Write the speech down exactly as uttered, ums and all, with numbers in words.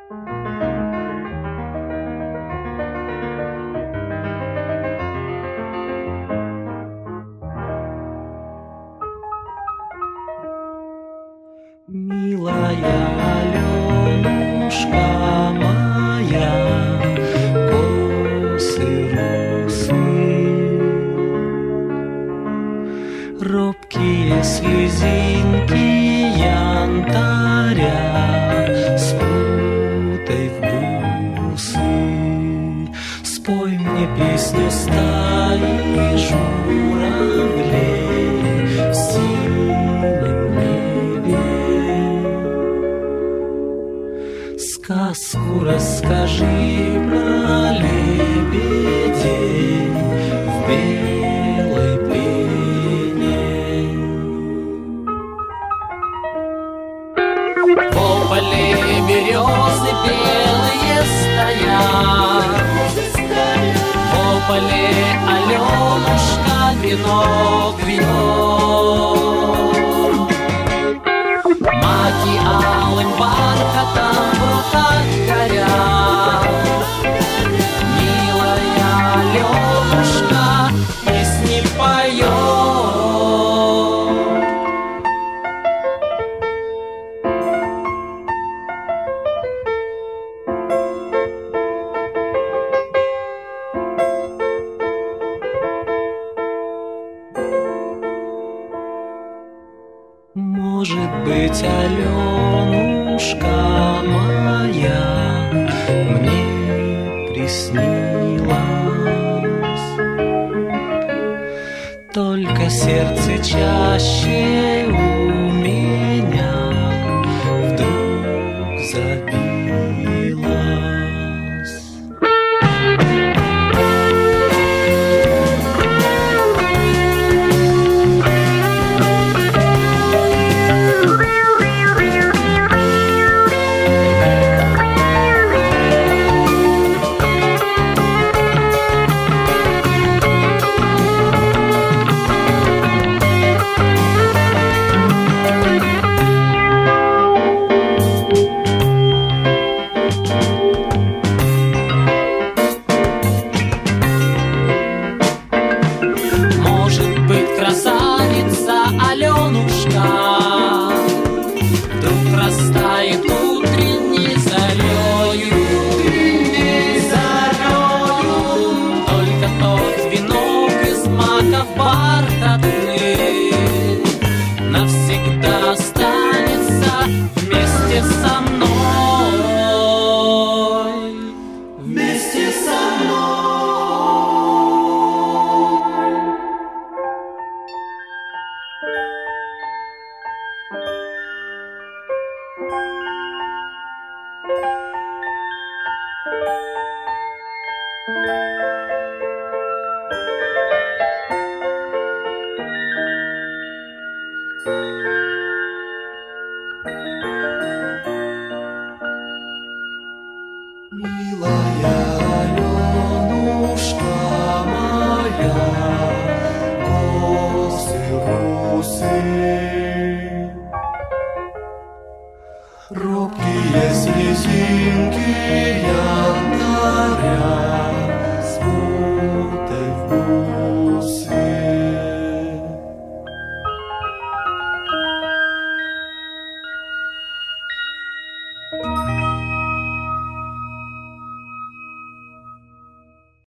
Милая Аленушка моя, косы русые, робкие слезинки янтаря спутай в бусы. Спой мне песню стаи журавлей в синем небе. Сказку расскажи про лебедей в белой пене. По поле березы белые стоят, по поле Аленушка венок вьет. Маки алым бархатом в руках горят. Милая Аленушка песни поет. Может быть, Аленушка моя мне приснилась, только сердце чаще у меня вдруг забилось. Красавица Аленушка вдруг растает утренней зарею, утренней зарею. Только тот венок из маков бархатных навсегда останется вместе со мной, вместе со мной. Милая Аленушка моя, косы русые, робкие слезинки янтаря спут